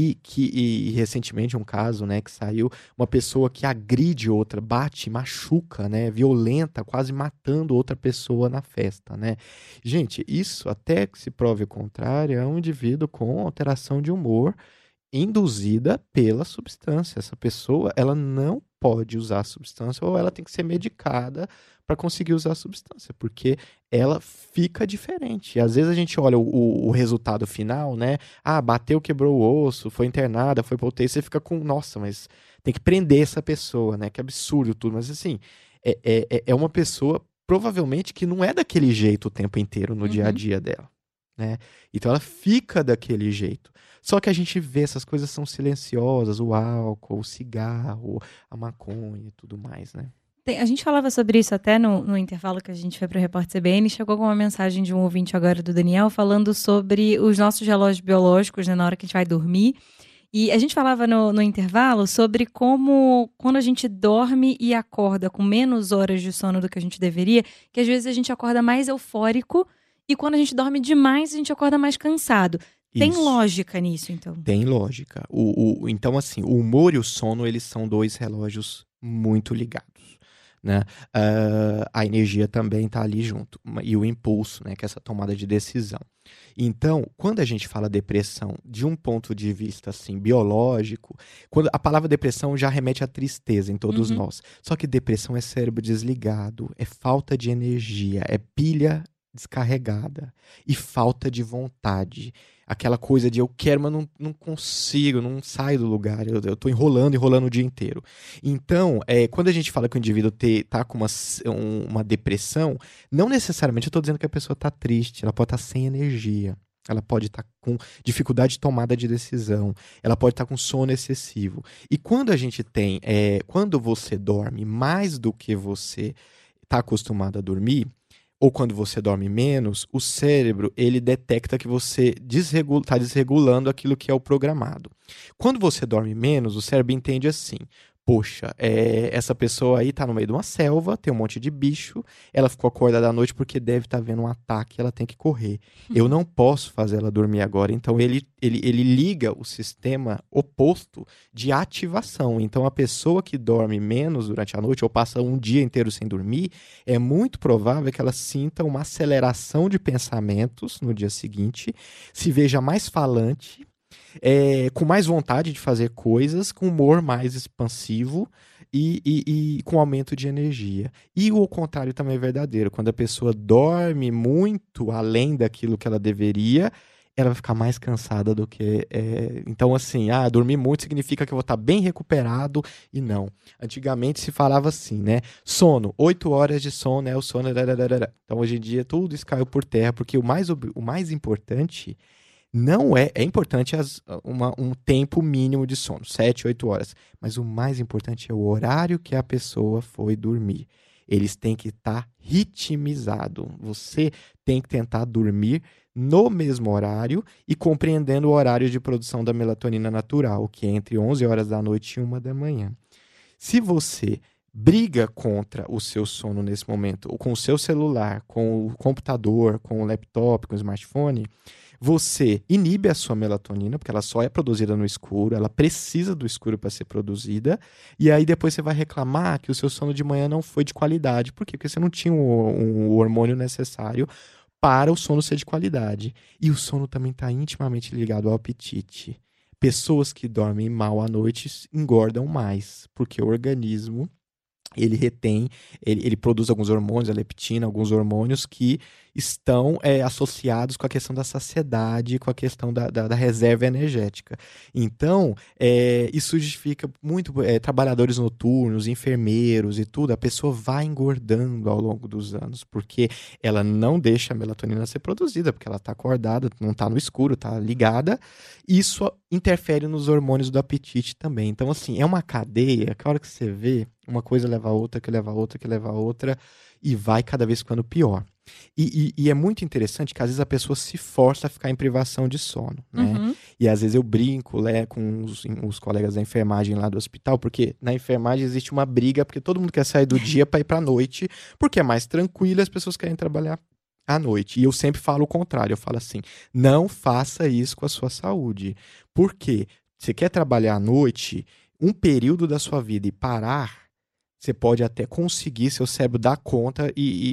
E recentemente um caso, né, que saiu, uma pessoa que agride outra, bate, machuca, né, violenta, quase matando outra pessoa na festa, né? Gente, isso até que se prove o contrário, é um indivíduo com alteração de humor induzida pela substância. Essa pessoa, ela não pode usar a substância ou ela tem que ser medicada para conseguir usar a substância, porque ela fica diferente. E às vezes a gente olha o resultado final, né? Ah, bateu, quebrou o osso, foi internada, foi para UTI, você fica com, nossa, mas tem que prender essa pessoa, né? Que absurdo tudo. Mas assim, é uma pessoa provavelmente que não é daquele jeito o tempo inteiro no dia a dia dela, né? Então ela fica daquele jeito. Só que a gente vê essas coisas são silenciosas, o álcool, o cigarro, a maconha e tudo mais, né? A gente falava sobre isso até no intervalo que a gente foi para o Repórter CBN. Chegou com uma mensagem de um ouvinte agora do Daniel falando sobre os nossos relógios biológicos, né, na hora que a gente vai dormir. E a gente falava no intervalo sobre como quando a gente dorme e acorda com menos horas de sono do que a gente deveria, que às vezes a gente acorda mais eufórico e quando a gente dorme demais a gente acorda mais cansado. Tem Isso. lógica nisso, então? Tem lógica. Então, assim, o humor e o sono, eles são dois relógios muito ligados, né? A energia também está ali junto. E o impulso, né? Que é essa tomada de decisão. Então, quando a gente fala depressão de um ponto de vista, assim, biológico, quando a palavra depressão já remete à tristeza em todos nós. Só que depressão é cérebro desligado, é falta de energia, é pilha descarregada e falta de vontade. Aquela coisa de eu quero, mas não consigo, não saio do lugar, eu tô enrolando o dia inteiro. Então, quando a gente fala que o indivíduo tá com uma depressão, não necessariamente eu tô dizendo que a pessoa tá triste, ela pode estar sem energia. Ela pode estar com dificuldade de tomada de decisão, ela pode estar com sono excessivo. E quando a gente quando você dorme mais do que você está acostumado a dormir, ou quando você dorme menos, o cérebro ele detecta que você está desregulando aquilo que é o programado. Quando você dorme menos, o cérebro entende assim: poxa, essa pessoa aí está no meio de uma selva, tem um monte de bicho, ela ficou acordada à noite porque deve estar vendo um ataque, ela tem que correr. Eu não posso fazer ela dormir agora. Então ele liga o sistema oposto de ativação. Então a pessoa que dorme menos durante a noite ou passa um dia inteiro sem dormir, é muito provável que ela sinta uma aceleração de pensamentos no dia seguinte, se veja mais falante, com mais vontade de fazer coisas, com humor mais expansivo e com aumento de energia. E o contrário também é verdadeiro. Quando a pessoa dorme muito além daquilo que ela deveria, ela vai ficar mais cansada do que... Então, assim, dormir muito significa que eu vou estar bem recuperado, e não. Antigamente se falava assim, né? Sono, 8 horas de sono é o sono... Então, hoje em dia, tudo isso caiu por terra, porque o mais importante... Não é importante um tempo mínimo de sono, 7, 8 horas. Mas o mais importante é o horário que a pessoa foi dormir. Eles têm que estar ritmizado. Você tem que tentar dormir no mesmo horário e compreendendo o horário de produção da melatonina natural, que é entre 11 horas da noite e 1 da manhã. Se você briga contra o seu sono nesse momento, ou com o seu celular, com o computador, com o laptop, com o smartphone, você inibe a sua melatonina, porque ela só é produzida no escuro, ela precisa do escuro para ser produzida, e aí depois você vai reclamar que o seu sono de manhã não foi de qualidade. Por quê? Porque você não tinha o hormônio necessário para o sono ser de qualidade. E o sono também está intimamente ligado ao apetite. Pessoas que dormem mal à noite engordam mais, porque o organismo ele retém, ele produz alguns hormônios, a leptina, alguns hormônios que estão associados com a questão da saciedade, com a questão da reserva energética. Então, isso justifica muito trabalhadores noturnos, enfermeiros e tudo, a pessoa vai engordando ao longo dos anos, porque ela não deixa a melatonina ser produzida, porque ela está acordada, não está no escuro, está ligada, isso interfere nos hormônios do apetite também. Então, assim, é uma cadeia que a hora que você vê, uma coisa leva a outra, que leva a outra, que leva a outra, e vai cada vez ficando pior. E é muito interessante que às vezes a pessoa se força a ficar em privação de sono, né? E às vezes eu brinco, né, com os colegas da enfermagem lá do hospital, porque na enfermagem existe uma briga, porque todo mundo quer sair do dia para ir para a noite, porque é mais tranquilo e as pessoas querem trabalhar à noite. E eu sempre falo o contrário, eu falo assim, não faça isso com a sua saúde. Por quê? Você quer trabalhar à noite, um período da sua vida e parar, Você pode até conseguir, seu cérebro dá conta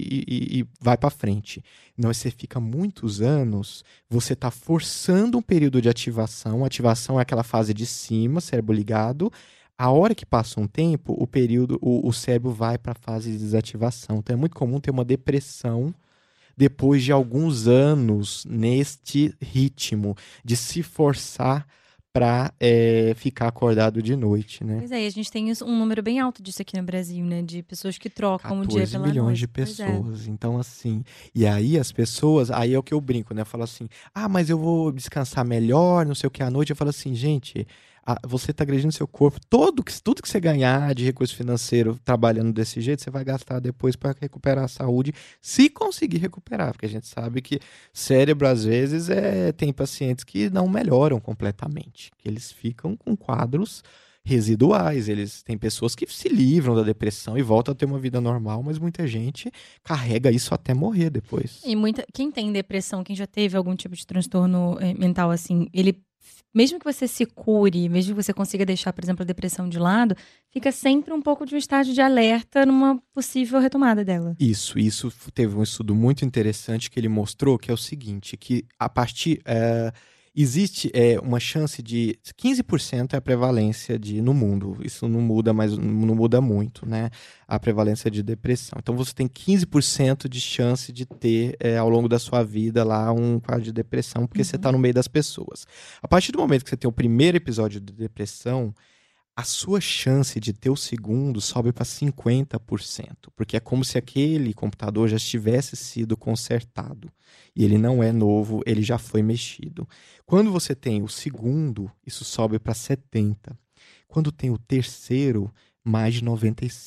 e vai para frente. Não, você fica muitos anos, você está forçando um período de ativação. Ativação é aquela fase de cima, cérebro ligado. A hora que passa um tempo, o cérebro vai para a fase de desativação. Então é muito comum ter uma depressão depois de alguns anos neste ritmo de se forçar para ficar acordado de noite, né? Pois é, e a gente tem um número bem alto disso aqui no Brasil, né? De pessoas que trocam o dia 14 pela milhões noite. de Pois é. pessoas. Então, assim, e aí as pessoas, aí é o que eu brinco, né? Eu falo assim, mas eu vou descansar melhor, não sei o que à noite. Eu falo assim, gente, você tá agredindo seu corpo. Tudo que você ganhar de recurso financeiro trabalhando desse jeito, você vai gastar depois para recuperar a saúde, se conseguir recuperar. Porque a gente sabe que cérebro, às vezes, tem pacientes que não melhoram completamente, que eles ficam com quadros residuais. Eles têm pessoas que se livram da depressão e voltam a ter uma vida normal, mas muita gente carrega isso até morrer depois. E quem tem depressão, quem já teve algum tipo de transtorno mental, assim, ele, mesmo que você se cure, mesmo que você consiga deixar, por exemplo, a depressão de lado, fica sempre um pouco de um estágio de alerta numa possível retomada dela. Isso teve um estudo muito interessante que ele mostrou, que é o seguinte, que a partir... existe uma chance de 15% é a prevalência no mundo. Isso não muda, mas não muda muito, né? A prevalência de depressão. Então você tem 15% de chance de ter ao longo da sua vida lá um quadro de depressão, porque você está no meio das pessoas. A partir do momento que você tem o primeiro episódio de depressão, a sua chance de ter o segundo sobe para 50%, porque é como se aquele computador já tivesse sido consertado. E ele não é novo, ele já foi mexido. Quando você tem o segundo, isso sobe para 70%. Quando tem o terceiro, mais de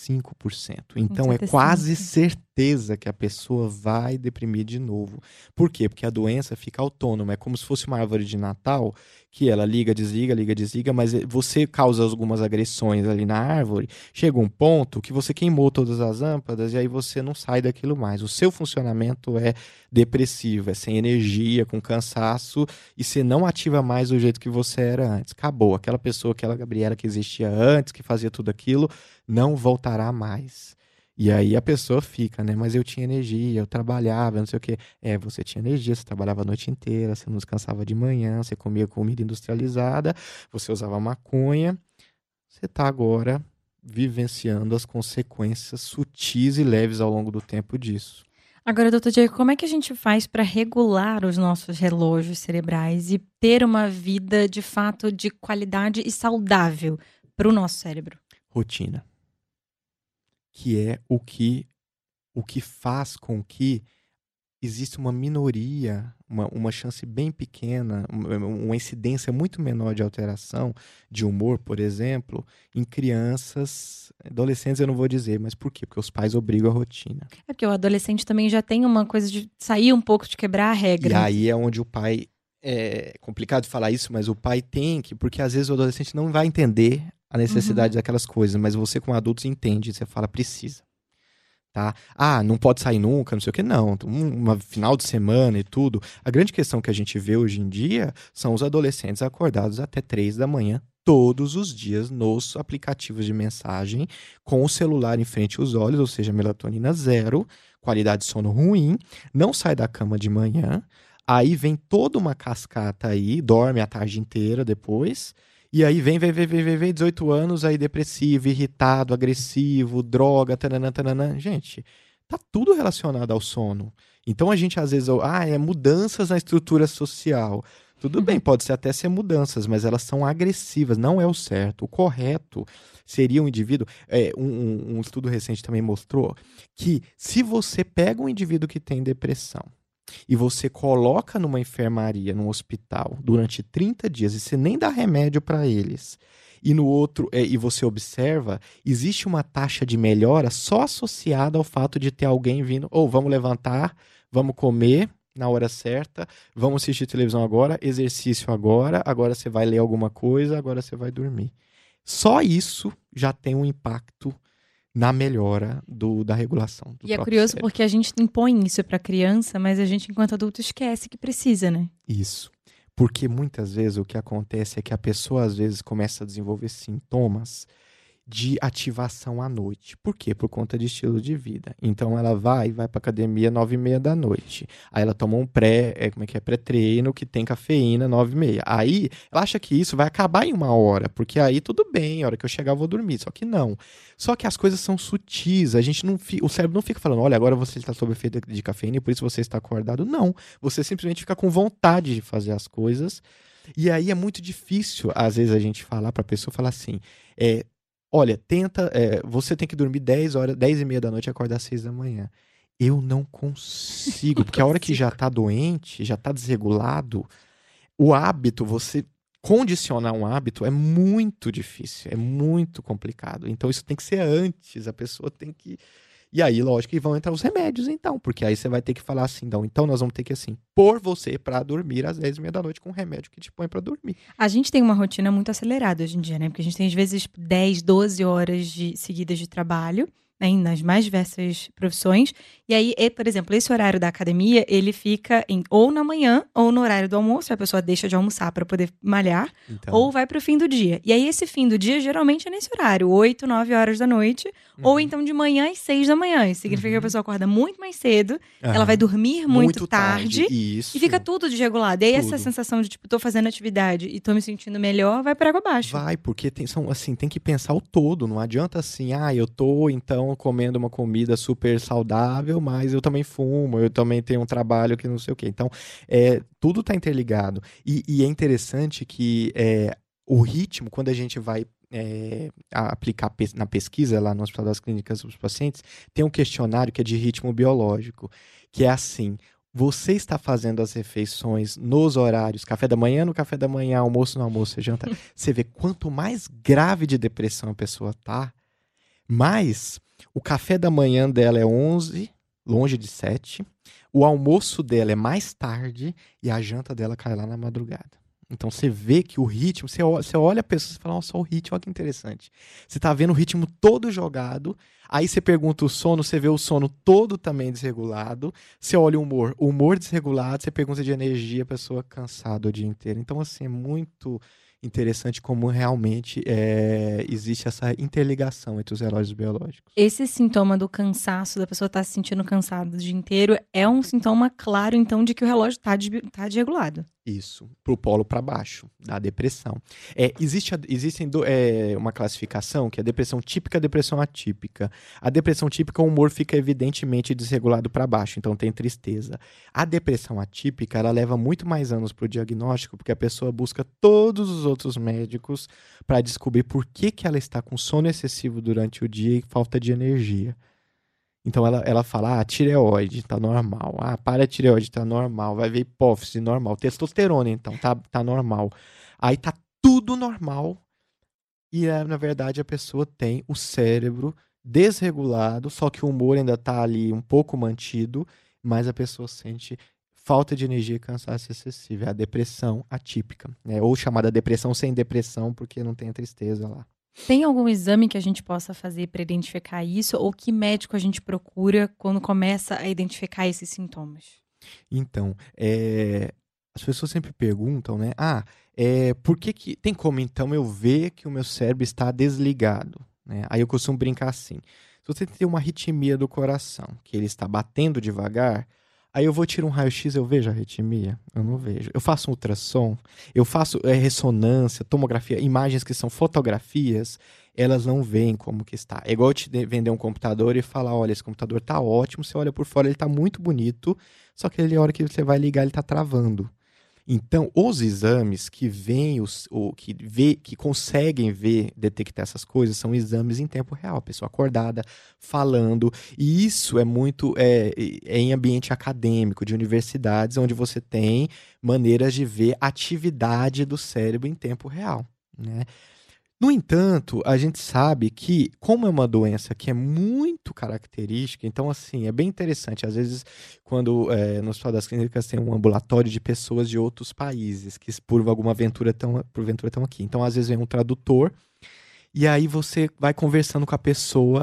95%. Então é quase certeza que a pessoa vai deprimir de novo. Por quê? Porque a doença fica autônoma. É como se fosse uma árvore de Natal, que ela liga, desliga, mas você causa algumas agressões ali na árvore, chega um ponto que você queimou todas as lâmpadas e aí você não sai daquilo mais. O seu funcionamento é depressivo, é sem energia, com cansaço, e você não ativa mais do jeito que você era antes. Acabou. Aquela pessoa, aquela Gabriela que existia antes, que fazia tudo aquilo, não voltará mais. E aí a pessoa fica, né? Mas eu tinha energia, eu trabalhava, não sei o quê. Você tinha energia, você trabalhava a noite inteira, você não descansava de manhã, você comia comida industrializada, você usava maconha. Você está agora vivenciando as consequências sutis e leves ao longo do tempo disso. Agora, doutor Diego, como é que a gente faz para regular os nossos relógios cerebrais e ter uma vida, de fato, de qualidade e saudável para o nosso cérebro? Rotina. Que é o que faz com que exista uma minoria, uma chance bem pequena, uma incidência muito menor de alteração de humor, por exemplo, em crianças, adolescentes eu não vou dizer, mas por quê? Porque os pais obrigam a rotina. É porque o adolescente também já tem uma coisa de sair um pouco, de quebrar a regra. E aí é onde o pai, é complicado falar isso, mas o pai tem que, porque às vezes o adolescente não vai entender a necessidade daquelas coisas, mas você como adulto entende, você fala, precisa. Tá? Não pode sair nunca, não sei o que, não. Uma final de semana e tudo. A grande questão que a gente vê hoje em dia são os adolescentes acordados até 3 da manhã, todos os dias, nos aplicativos de mensagem, com o celular em frente aos olhos, ou seja, melatonina zero, qualidade de sono ruim, não sai da cama de manhã, aí vem toda uma cascata aí, dorme a tarde inteira depois. E aí vem 18 anos, aí depressivo, irritado, agressivo, droga, tananã. Gente, tá tudo relacionado ao sono. Então a gente às vezes, mudanças na estrutura social. Tudo bem, pode até ser mudanças, mas elas são agressivas, não é o certo. O correto seria um indivíduo... um estudo recente também mostrou que se você pega um indivíduo que tem depressão, e você coloca numa enfermaria, num hospital, durante 30 dias, e você nem dá remédio para eles, e no outro, e você observa, existe uma taxa de melhora só associada ao fato de ter alguém vindo, vamos levantar, vamos comer na hora certa, vamos assistir televisão agora, exercício agora você vai ler alguma coisa, agora você vai dormir. Só isso já tem um impacto na melhora da regulação do próprio é curioso cérebro. Porque a gente impõe isso para criança, mas a gente, enquanto adulto, esquece que precisa, né? Isso. Porque muitas vezes o que acontece é que a pessoa, às vezes, começa a desenvolver sintomas de ativação à noite. Por quê? Por conta de estilo de vida. Então ela vai pra academia 9h30 da noite. Aí ela toma um pré-treino que tem cafeína 9h30. Aí ela acha que isso vai acabar em 1 hora, porque aí tudo bem, a hora que eu chegar eu vou dormir. Só que não. Só que as coisas são sutis. O cérebro não fica falando, olha, agora você está sob efeito de cafeína e por isso você está acordado. Não. Você simplesmente fica com vontade de fazer as coisas. E aí é muito difícil, às vezes, a gente falar pra pessoa, falar assim, olha, você tem que dormir 10h, 10h30 da noite e acordar às 6 da manhã. Eu não consigo, porque a hora que já tá doente, já tá desregulado, o hábito, você condicionar um hábito é muito difícil, é muito complicado. Então isso tem que ser antes, a pessoa tem que... E aí, lógico que vão entrar os remédios, então, porque aí você vai ter que falar assim, então nós vamos ter que, assim, pôr você pra dormir às 10h30 da noite com um remédio que te põe pra dormir. A gente tem uma rotina muito acelerada hoje em dia, né? Porque a gente tem, às vezes, 10, 12 horas seguidas de trabalho, né? Nas mais diversas profissões. E aí, por exemplo, esse horário da academia, ele fica ou na manhã ou no horário do almoço. A pessoa deixa de almoçar para poder malhar, ou vai pro fim do dia. E aí, esse fim do dia, geralmente é nesse horário, 8, 9 horas da noite, ou então de manhã às 6 da manhã. Isso significa que a pessoa acorda muito mais cedo, ela vai dormir muito tarde Isso. E fica tudo desregulado. E aí, Tudo. essa sensação de, tipo, tô fazendo atividade e tô me sentindo melhor, vai para água abaixo. Vai, porque tem que pensar o todo. Não adianta assim, eu tô, então, comendo uma comida super saudável, mas eu também fumo, eu também tenho um trabalho que não sei o quê. Então, tudo tá interligado. E é interessante que o ritmo, quando a gente vai aplicar na pesquisa lá no Hospital das Clínicas dos pacientes, tem um questionário que é de ritmo biológico, que é assim: você está fazendo as refeições nos horários, café da manhã no café da manhã, almoço no almoço, janta. Você vê quanto mais grave de depressão a pessoa tá, mais o café da manhã dela é 11, longe de 7, o almoço dela é mais tarde e a janta dela cai lá na madrugada. Então você vê que o ritmo, você olha a pessoa e fala, nossa, o ritmo, olha que interessante. Você tá vendo o ritmo todo jogado, aí você pergunta o sono, você vê o sono todo também desregulado, você olha o humor desregulado, você pergunta de energia, a pessoa cansada o dia inteiro. Então, assim, é muito interessante como realmente existe essa interligação entre os relógios biológicos. Esse sintoma do cansaço, da pessoa estar se sentindo cansada o dia inteiro, é um sintoma claro, então, de que o relógio tá desregulado. Isso, pro polo para baixo, da depressão. Existe uma classificação que é a depressão típica e a depressão atípica. A depressão típica, o humor fica evidentemente desregulado para baixo, então tem tristeza. A depressão atípica, ela leva muito mais anos para o diagnóstico, porque a pessoa busca todos os outros médicos para descobrir por que ela está com sono excessivo durante o dia e falta de energia. Então ela fala, tireoide tá normal, paratireoide tá normal, vai ver hipófise normal, testosterona então tá normal. Aí tá tudo normal e na verdade a pessoa tem o cérebro desregulado, só que o humor ainda tá ali um pouco mantido, mas a pessoa sente falta de energia e cansaço excessivo. É a depressão atípica, né? Ou chamada depressão sem depressão, porque não tem a tristeza lá. Tem algum exame que a gente possa fazer para identificar isso? Ou que médico a gente procura quando começa a identificar esses sintomas? Então, as pessoas sempre perguntam, né? Por que tem como então eu ver que o meu cérebro está desligado? Né? Aí eu costumo brincar assim: se você tem uma arritmia do coração, que ele está batendo devagar, aí eu vou tirar um raio-x, eu vejo a arritmia? Eu não vejo. Eu faço um ultrassom, eu faço ressonância, tomografia, imagens que são fotografias, elas não veem como que está. É igual eu te vender um computador e falar, olha, esse computador tá ótimo, você olha por fora, ele tá muito bonito, só que a hora que você vai ligar, ele tá travando. Então, os exames que veem, que conseguem detectar essas coisas, são exames em tempo real, a pessoa acordada, falando, e isso é muito em ambiente acadêmico, de universidades, onde você tem maneiras de ver atividade do cérebro em tempo real, né? No entanto, a gente sabe que, como é uma doença que é muito característica, então, assim, é bem interessante. Às vezes, quando no Hospital das Clínicas tem um ambulatório de pessoas de outros países, que por alguma aventura estão aqui. Então, às vezes, vem um tradutor, e aí você vai conversando com a pessoa,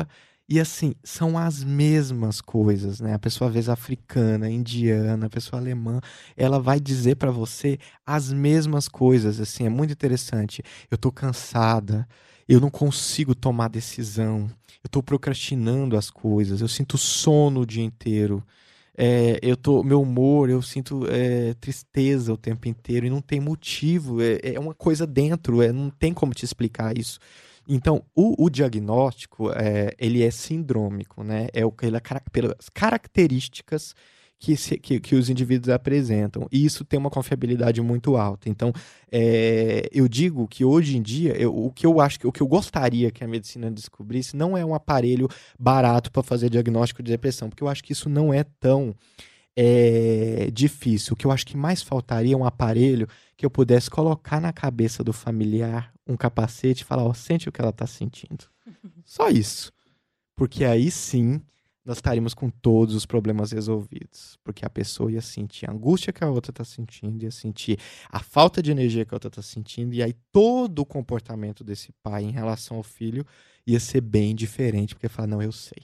E assim, são as mesmas coisas, né? A pessoa, às vezes, africana, indiana, a pessoa alemã, ela vai dizer pra você as mesmas coisas, assim, é muito interessante. Eu tô cansada, eu não consigo tomar decisão, eu tô procrastinando as coisas, eu sinto sono o dia inteiro. Meu humor, eu sinto tristeza o tempo inteiro e não tem motivo, é uma coisa dentro, não tem como te explicar isso. Então, o diagnóstico, ele é sindrômico, né? Pelas características que os indivíduos apresentam. E isso tem uma confiabilidade muito alta. Então, eu digo que hoje em dia, o que eu acho, o que eu gostaria que a medicina descobrisse não é um aparelho barato para fazer diagnóstico de depressão, porque eu acho que isso não é tão difícil. O que eu acho que mais faltaria é um aparelho que eu pudesse colocar na cabeça do familiar um capacete e falar, ó, sente o que ela está sentindo. Só isso. Porque aí sim nós estaríamos com todos os problemas resolvidos. Porque a pessoa ia sentir a angústia que a outra está sentindo, ia sentir a falta de energia que a outra está sentindo, e aí todo o comportamento desse pai em relação ao filho ia ser bem diferente, porque fala, não, eu sei.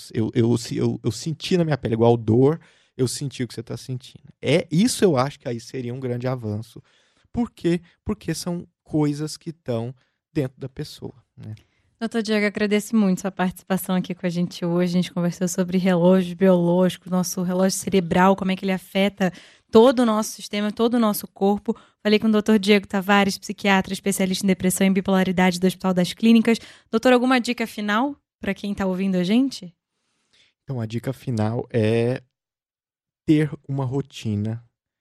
Eu senti na minha pele, igual dor, eu senti o que você está sentindo. Isso eu acho que aí seria um grande avanço. Por quê? Porque são coisas que estão dentro da pessoa, né? Doutor Diego, agradeço muito sua participação aqui com a gente hoje. A gente conversou sobre relógio biológico, nosso relógio cerebral, como é que ele afeta todo o nosso sistema, todo o nosso corpo. Falei com o doutor Diego Tavares, psiquiatra, especialista em depressão e bipolaridade do Hospital das Clínicas. Doutor, alguma dica final para quem está ouvindo a gente? Então, a dica final é ter uma rotina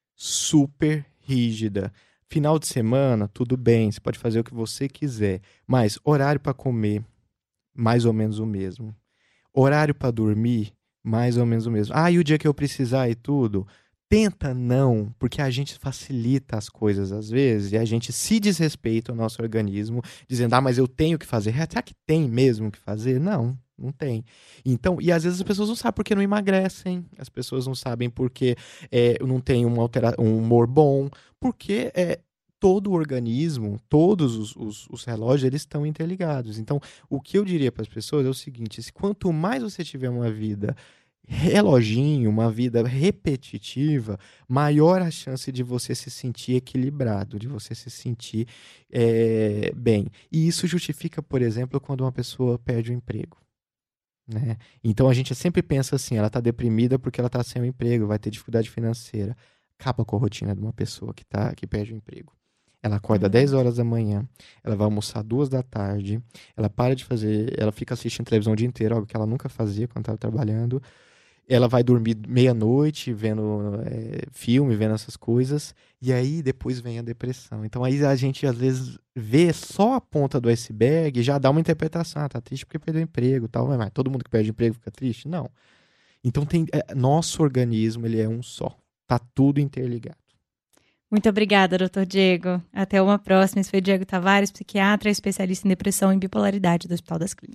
super rígida. Final de semana, tudo bem, você pode fazer o que você quiser, mas horário para comer, mais ou menos o mesmo. Horário para dormir, mais ou menos o mesmo. E o dia que eu precisar e tudo, tenta não, porque a gente facilita as coisas às vezes e a gente se desrespeita o nosso organismo, dizendo, mas eu tenho que fazer. Será que tem mesmo que fazer? Não. Não tem. Então, e às vezes as pessoas não sabem porque não emagrecem, as pessoas não sabem porque não tem um humor bom, porque todo o organismo, todos os relógios, eles estão interligados. Então, o que eu diria para as pessoas é o seguinte: quanto mais você tiver uma vida reloginho, uma vida repetitiva, maior a chance de você se sentir equilibrado, de você se sentir bem. E isso justifica, por exemplo, quando uma pessoa perde o emprego. Né? Então a gente sempre pensa assim, ela está deprimida porque ela está sem um emprego, vai ter dificuldade financeira. Acaba com a rotina de uma pessoa que perde o emprego. Ela acorda 10 horas da manhã, ela vai almoçar 2 da tarde, ela para de fazer, ela fica assistindo televisão o dia inteiro, algo que ela nunca fazia quando estava trabalhando. Ela vai dormir meia-noite vendo filme, vendo essas coisas, e aí depois vem a depressão. Então aí a gente às vezes vê só a ponta do iceberg e já dá uma interpretação, tá triste porque perdeu o emprego, tal, mas todo mundo que perde emprego fica triste? Não. Então nosso organismo, ele é um só. Tá tudo interligado. Muito obrigada, doutor Diego. Até uma próxima. Esse foi o Diego Tavares, psiquiatra, especialista em depressão e bipolaridade do Hospital das Clínicas.